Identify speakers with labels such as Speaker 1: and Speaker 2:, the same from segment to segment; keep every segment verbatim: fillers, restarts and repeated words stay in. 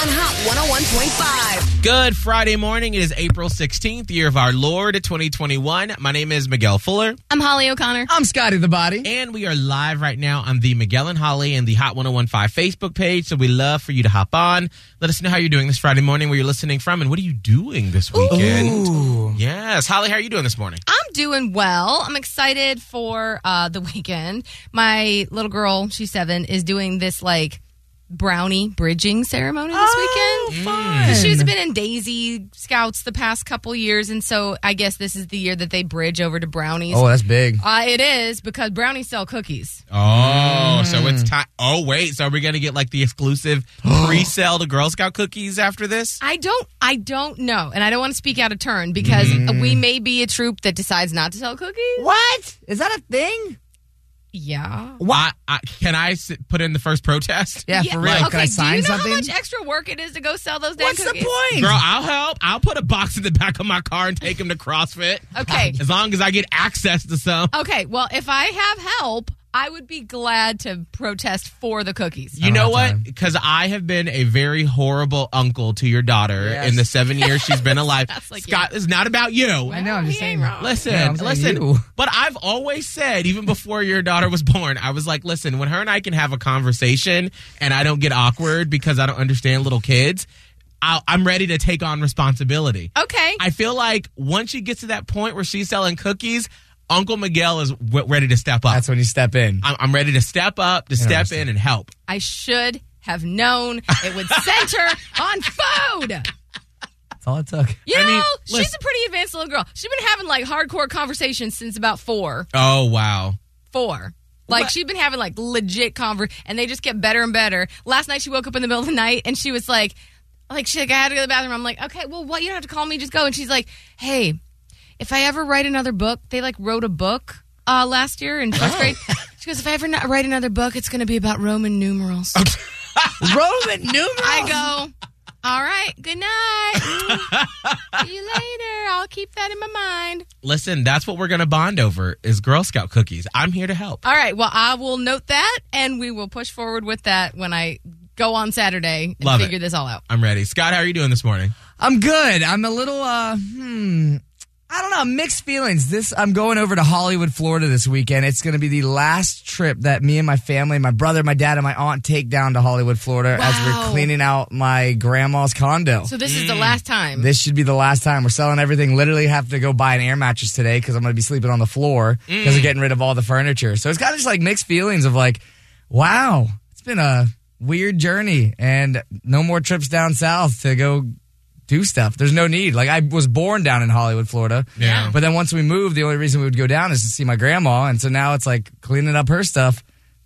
Speaker 1: on Hot one oh one point five.
Speaker 2: Good Friday morning. It is April sixteenth, year of our Lord, twenty twenty-one. My name is Miguel Fuller.
Speaker 3: I'm Holly O'Connor.
Speaker 4: I'm Scotty the Body.
Speaker 2: And we are live right now on the Miguel and Holly and the Hot one oh one point five Facebook page. So we love for you to hop on. Let us know how you're doing this Friday morning, where you're listening from, and what are you doing this weekend?
Speaker 4: Ooh.
Speaker 2: Yes. Holly, how are you doing this morning?
Speaker 3: I'm doing well. I'm excited for uh, the weekend. My little girl, she's seven, is doing this like brownie bridging ceremony this
Speaker 4: Oh,
Speaker 3: weekend.
Speaker 4: fun.
Speaker 3: She's been in Daisy Scouts the past couple years, and so I guess this is the year that they bridge over to brownies.
Speaker 4: Oh, that's big.
Speaker 3: Uh, it is, because brownies sell cookies.
Speaker 2: Oh, so it's time. Oh, wait. So are we going to get like the exclusive pre-sale to Girl Scout cookies after this?
Speaker 3: I don't I don't know, and I don't want to speak out of turn, because we may be a troop that decides not to sell cookies.
Speaker 4: What? Is that a thing?
Speaker 3: Yeah.
Speaker 2: Why? I, can I s- put in the first protest?
Speaker 4: Yeah, for real.
Speaker 3: Okay,
Speaker 4: Can I sign
Speaker 3: do you know
Speaker 4: something?
Speaker 3: how much extra work it is to go sell those damn
Speaker 4: What's
Speaker 3: cookies?
Speaker 4: the point?
Speaker 2: Girl, I'll help. I'll put a box in the back of my car and take them to CrossFit.
Speaker 3: Okay.
Speaker 2: As long as I get access to some.
Speaker 3: Okay, well, if I have help, I would be glad to protest for the cookies.
Speaker 2: You
Speaker 4: don't
Speaker 2: know
Speaker 4: have
Speaker 2: what?
Speaker 4: time.
Speaker 2: Because I have been a very horrible uncle to your daughter
Speaker 4: Yes.
Speaker 2: in the seven years she's been alive.
Speaker 3: That's like
Speaker 2: Scott, it's not about you.
Speaker 4: I know, I'm just
Speaker 3: He ain't
Speaker 4: saying.
Speaker 3: wrong.
Speaker 2: Listen,
Speaker 4: Yeah, I'm saying
Speaker 2: listen.
Speaker 4: you.
Speaker 2: But I've always said, even before your daughter was born, I was like, listen, when her and I can have a conversation and I don't get awkward because I don't understand little kids, I'll, I'm ready to take on responsibility.
Speaker 3: Okay.
Speaker 2: I feel like once she gets to that point where she's selling cookies, Uncle Miguel is w- ready to step up.
Speaker 4: That's when you step in.
Speaker 2: I'm, I'm ready to step up, to step
Speaker 4: Interesting.
Speaker 2: in and help.
Speaker 3: I should have known it would center on food.
Speaker 4: That's all it took.
Speaker 3: You
Speaker 2: I
Speaker 3: know,
Speaker 2: mean,
Speaker 3: she's
Speaker 2: listen-
Speaker 3: a pretty advanced little girl. She's been having like hardcore conversations since about four.
Speaker 2: Oh, wow.
Speaker 3: Four. Like,
Speaker 2: What?
Speaker 3: she's been having like legit conver, and they just get better and better. Last night, she woke up in the middle of the night, and she was like, like, she's like, I had to go to the bathroom. I'm like, okay, well, what? You don't have to call me. Just go. And she's like, hey, if I ever write another book, they like wrote a book uh, last year in first grade. She goes, if I ever not write another book, it's going to be about Roman numerals.
Speaker 4: Roman numerals?
Speaker 3: I go, all right, good night. Mm, see you later. I'll keep that in my mind.
Speaker 2: Listen, that's what we're going to bond over is Girl Scout cookies. I'm here to help.
Speaker 3: All right, well, I will note that, and we will push forward with that when I go on Saturday and
Speaker 2: Love
Speaker 3: figure
Speaker 2: it.
Speaker 3: this all out.
Speaker 2: I'm ready. Scott, how are you doing this morning?
Speaker 4: I'm good. I'm a little, uh, hmm. I don't know, mixed feelings. This, I'm going over to Hollywood, Florida this weekend. It's going to be the last trip that me and my family, my brother, my dad, and my aunt take down to Hollywood, Florida as
Speaker 3: Wow.
Speaker 4: we're cleaning out my grandma's condo.
Speaker 3: So this is the last time.
Speaker 4: This should be the last time. We're selling everything. Literally have to go buy an air mattress today because I'm going to be sleeping on the floor because we're getting rid of all the furniture. So it's kind of just like mixed feelings of like, wow, it's been a weird journey and no more trips down south to go do stuff. There's no need. Like, I was born down in Hollywood, Florida.
Speaker 2: Yeah.
Speaker 4: But then once we moved, the only reason we would go down is to see my grandma. And so now it's like cleaning up her stuff.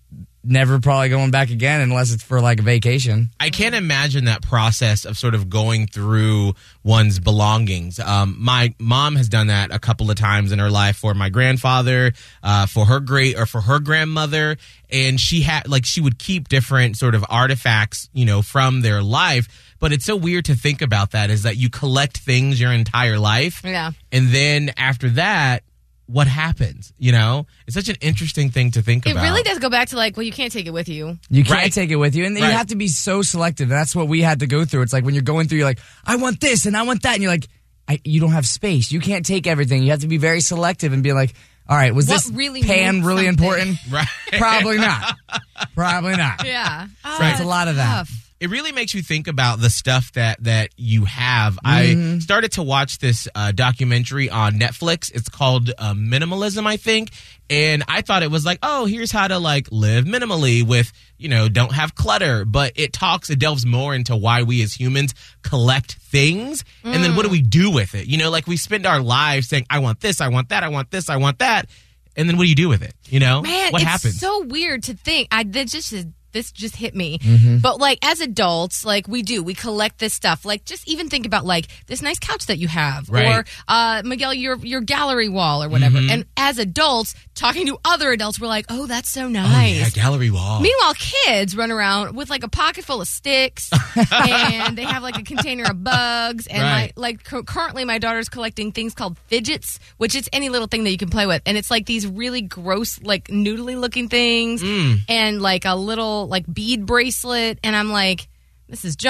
Speaker 4: Never probably going back again unless it's for like a vacation.
Speaker 2: I can't imagine that process of sort of going through one's belongings. Um, my mom has done that a couple of times in her life for my grandfather, uh, for her great or for her grandmother. And she had like she would keep different sort of artifacts, you know, from their life. But it's so weird to think about that is that you collect things your entire life.
Speaker 3: Yeah.
Speaker 2: And then after that, what happens? You know, it's such an interesting thing to think
Speaker 3: It
Speaker 2: about.
Speaker 3: really does go back to like, well, you can't take it with you.
Speaker 4: You can't
Speaker 2: Right.
Speaker 4: take it with you. And then
Speaker 2: Right.
Speaker 4: you have to be so selective. That's what we had to go through. It's like when you're going through, you're like, I want this and I want that. And you're like, I, you don't have space. You can't take everything. You have to be very selective and be like, all right, was
Speaker 3: What
Speaker 4: this
Speaker 3: really
Speaker 4: pan
Speaker 3: means
Speaker 4: really
Speaker 3: something?
Speaker 4: important?
Speaker 2: Right.
Speaker 4: Probably not. Probably not.
Speaker 3: Yeah. Oh,
Speaker 4: Right. It's a lot of that.
Speaker 3: tough.
Speaker 2: It really makes you think about the stuff that that you have. I started to watch this uh, documentary on Netflix. It's called uh, Minimalism, I think. And I thought it was like, oh, here's how to like live minimally with, you know, don't have clutter. But it talks, it delves more into why we as humans collect things. And then what do we do with it? You know, like we spend our lives saying, I want this, I want that, I want this, I want that. And then what do you do with it? You know,
Speaker 3: Man,
Speaker 2: what
Speaker 3: it's
Speaker 2: happens?
Speaker 3: so weird to think. I that just is. This just hit me.
Speaker 4: Mm-hmm.
Speaker 3: But like as adults, like we do, we collect this stuff. Like just even think about like this nice couch that you have,
Speaker 2: Right.
Speaker 3: or uh, Miguel, your your gallery wall or whatever.
Speaker 2: Mm-hmm.
Speaker 3: And as adults, talking to other adults, we're like, oh, that's so
Speaker 2: Oh,
Speaker 3: nice.
Speaker 2: yeah, gallery wall.
Speaker 3: Meanwhile, kids run around with like a pocket full of sticks, and they have like a container of bugs. And
Speaker 2: Right.
Speaker 3: my, like cu- currently, my daughter's collecting things called fidgets, which is any little thing that you can play with, and it's like these really gross, like noodly looking things,
Speaker 2: Mm.
Speaker 3: and like a little like bead bracelet. And I'm like, this is junk.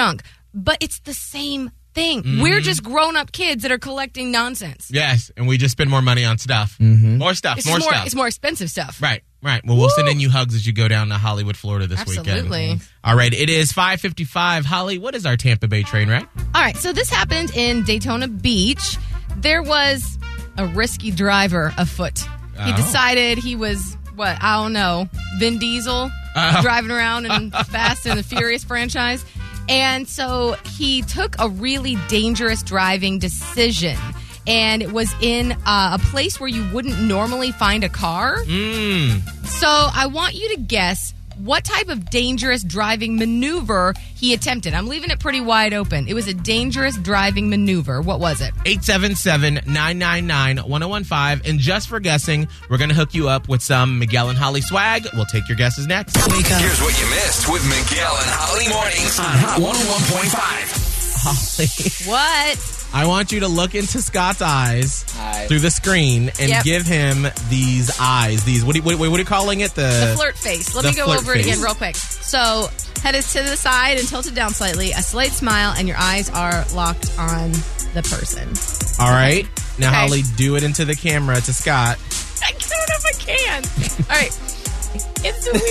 Speaker 3: but it's the same thing.
Speaker 2: Mm-hmm.
Speaker 3: We're just grown-up kids that are collecting nonsense.
Speaker 2: Yes, and we just spend more money on stuff.
Speaker 4: Mm-hmm.
Speaker 2: More stuff,
Speaker 3: It's
Speaker 2: more
Speaker 3: more,
Speaker 2: stuff.
Speaker 3: It's more expensive stuff.
Speaker 2: Right, right. Well, we'll send in you hugs as you go down to Hollywood, Florida this
Speaker 3: Absolutely.
Speaker 2: weekend. All right, it is five fifty-five. Holly, what is our Tampa Bay train wreck?
Speaker 3: All right, so this happened in Daytona Beach. There was a risky driver afoot. He
Speaker 2: Oh.
Speaker 3: decided he was, what, I don't know, Vin Diesel
Speaker 2: Oh.
Speaker 3: driving around in Fast and the Furious franchise. And so he took a really dangerous driving decision. And it was in uh, a place where you wouldn't normally find a car.
Speaker 2: Mmm.
Speaker 3: So I want you to guess what type of dangerous driving maneuver he attempted. I'm leaving it pretty wide open. It was a dangerous driving maneuver. What was it?
Speaker 2: eight seven seven, nine nine nine, one oh one five. And just for guessing, we're going to hook you up with some Miguel and Holly swag. We'll take your guesses next.
Speaker 1: Wake up.
Speaker 5: Here's what you missed with Miguel and Holly mornings on Hot one oh one point five.
Speaker 2: Holly,
Speaker 3: What?
Speaker 2: I want you to look into Scott's eyes
Speaker 4: Hi.
Speaker 2: through the screen and
Speaker 3: Yep.
Speaker 2: give him these eyes. These, what, do you, what, what are you calling it?
Speaker 3: The flirt face. Let
Speaker 2: the
Speaker 3: me go
Speaker 2: flirt
Speaker 3: over it
Speaker 2: face.
Speaker 3: again real quick. So, head is to the side and tilted down slightly, a slight smile, and your eyes are locked on the person.
Speaker 2: All right. Now,
Speaker 3: Okay.
Speaker 2: Holly, do it into the camera to Scott.
Speaker 3: I don't know if I can. All right. It's weird.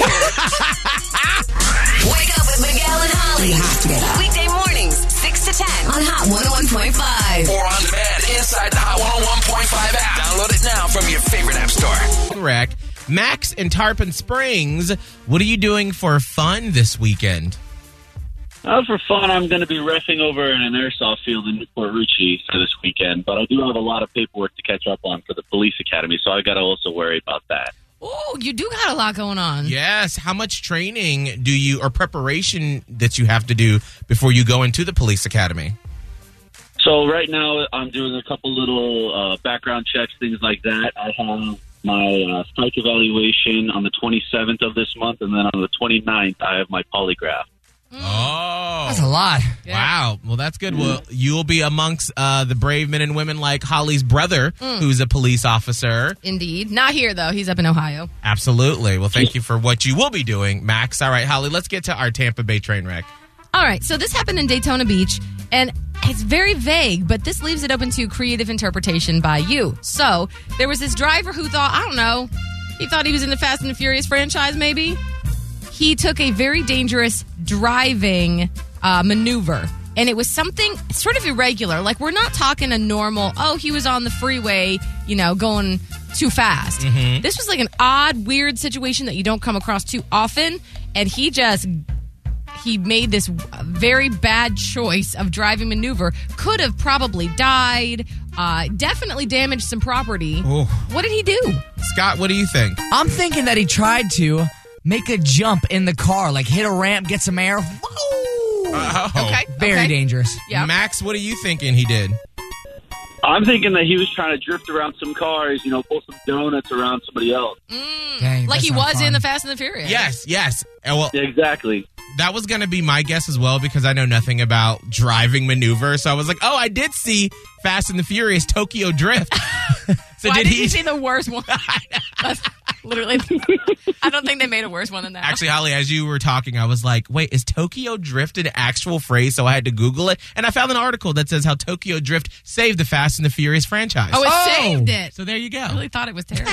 Speaker 1: Wake up with Miguel and Holly. You have to get up. Weekday mornings, six to ten on Hot one oh one point five.
Speaker 5: Or on demand inside the Hot one oh one point five app. Download it now from your favorite app store.
Speaker 2: Wreck. Max in Tarpon Springs, what are you doing for fun this weekend?
Speaker 6: Uh, for fun, I'm going to be reffing over in an airsoft field in Newport Richie for this weekend, but I do have a lot of paperwork to catch up on for the police academy, so I got to also worry about that.
Speaker 3: Oh, you do got a lot going on.
Speaker 2: Yes. How much training do you, or preparation that you have to do before you go into the police academy?
Speaker 6: So right now, I'm doing a couple little uh, background checks, things like that. I have my uh, psych evaluation on the twenty-seventh of this month, and then on the twenty-ninth, I have my polygraph.
Speaker 2: Oh.
Speaker 4: That's a lot.
Speaker 2: Wow. Well, that's good. Well, you'll be amongst uh, the brave men and women like Holly's brother, who's a police officer.
Speaker 3: Indeed. Not here, though. He's up in Ohio.
Speaker 2: Absolutely. Well, thank you for what you will be doing, Max. All right, Holly, let's get to our Tampa Bay train wreck.
Speaker 3: All right, so this happened in Daytona Beach, and it's very vague, but this leaves it open to creative interpretation by you. So there was this driver who thought, I don't know, he thought he was in the Fast and the Furious franchise, maybe. He took a very dangerous driving uh, maneuver, and it was something sort of irregular. Like, we're not talking a normal, oh, he was on the freeway, you know, going too fast.
Speaker 2: Mm-hmm.
Speaker 3: This was like an odd, weird situation that you don't come across too often, and he just... He made this very bad choice of driving maneuver. Could have probably died. Uh, definitely damaged some property.
Speaker 2: Ooh.
Speaker 3: What did he do?
Speaker 2: Scott, what do you think?
Speaker 4: I'm thinking that he tried to make a jump in the car, like hit a ramp, get some air. Woo!
Speaker 2: Oh.
Speaker 3: Okay.
Speaker 4: Very
Speaker 3: okay.
Speaker 4: dangerous.
Speaker 3: Yeah.
Speaker 2: Max, what are you thinking he did?
Speaker 6: I'm thinking that he was trying to drift around some cars, you know, pull some donuts around somebody else.
Speaker 4: Dang,
Speaker 3: Like
Speaker 4: that's
Speaker 3: he
Speaker 4: not
Speaker 3: was
Speaker 4: fun.
Speaker 3: in the Fast and the Furious.
Speaker 2: Yes, yes. Uh, Well,
Speaker 6: Yeah, exactly.
Speaker 2: that was going to be my guess as well because I know nothing about driving maneuver. So I was like, oh, I did see Fast and the Furious Tokyo Drift. So
Speaker 3: Why
Speaker 2: did
Speaker 3: did
Speaker 2: he?
Speaker 3: you see the worst one? That's literally. I don't think they made a worse one than that.
Speaker 2: Actually, Holly, as you were talking, I was like, wait, is Tokyo Drift an actual phrase? So I had to Google it. And I found an article that says how Tokyo Drift saved the Fast and the Furious franchise.
Speaker 3: oh, it
Speaker 4: Oh.
Speaker 3: saved it.
Speaker 2: So there you go.
Speaker 3: I really thought it was terrible.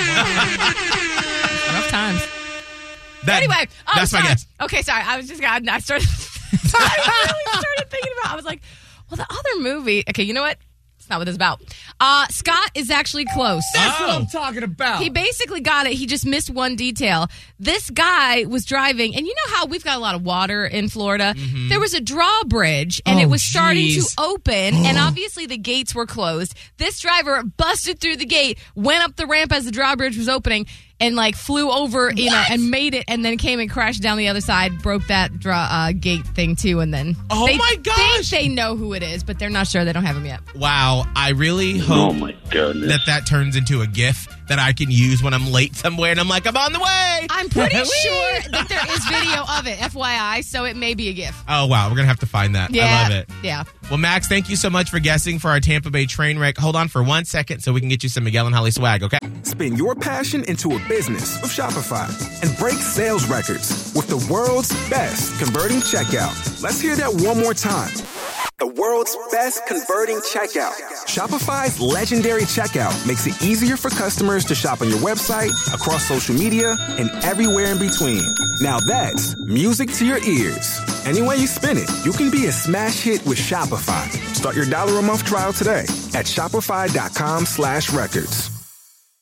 Speaker 3: Rough times.
Speaker 2: That-
Speaker 3: Anyway, oh,
Speaker 2: that's my
Speaker 3: sorry.
Speaker 2: guess.
Speaker 3: Okay, sorry. I was just got. I started. I really started thinking about. I was like, well, the other movie. Okay, you know what? It's not what it's about. Uh, Scott is actually close.
Speaker 4: That's
Speaker 2: Oh.
Speaker 4: what I'm talking about.
Speaker 3: He basically got it. He just missed one detail. This guy was driving, and you know how we've got a lot of water in Florida? There was a drawbridge, and
Speaker 4: Oh,
Speaker 3: it was starting
Speaker 4: geez.
Speaker 3: to open, and obviously the gates were closed. This driver busted through the gate, went up the ramp as the drawbridge was opening, and like flew over, you know, and made it, and then came and crashed down the other side, broke that draw, uh, gate thing too, and then
Speaker 2: Oh,
Speaker 3: they
Speaker 2: my
Speaker 3: think
Speaker 2: gosh.
Speaker 3: they know who it is, but they're not sure. They don't have him yet.
Speaker 2: Wow. I really
Speaker 6: Oh,
Speaker 2: hope
Speaker 6: my goodness.
Speaker 2: that that turns into a GIF that I can use when I'm late somewhere and I'm like, I'm on the way.
Speaker 3: I'm pretty sure that there is video of it, F Y I, so it may be a GIF.
Speaker 2: Oh, wow. We're going to have to find that.
Speaker 3: Yeah,
Speaker 2: I love it.
Speaker 3: Yeah.
Speaker 2: Well, Max, thank you so much for guessing for our Tampa Bay train wreck. Hold on for one second so we can get you some Miguel and Holly swag, okay?
Speaker 7: Spin your passion into a business with Shopify and break sales records with the world's best converting checkout. Let's hear that one more time. world's best converting checkout. Shopify's legendary checkout makes it easier for customers to shop on your website, across social media, and everywhere in between. Now that's music to your ears. Any way you spin it, you can be a smash hit with Shopify. Start your dollar a month trial today at shopify.com slash records.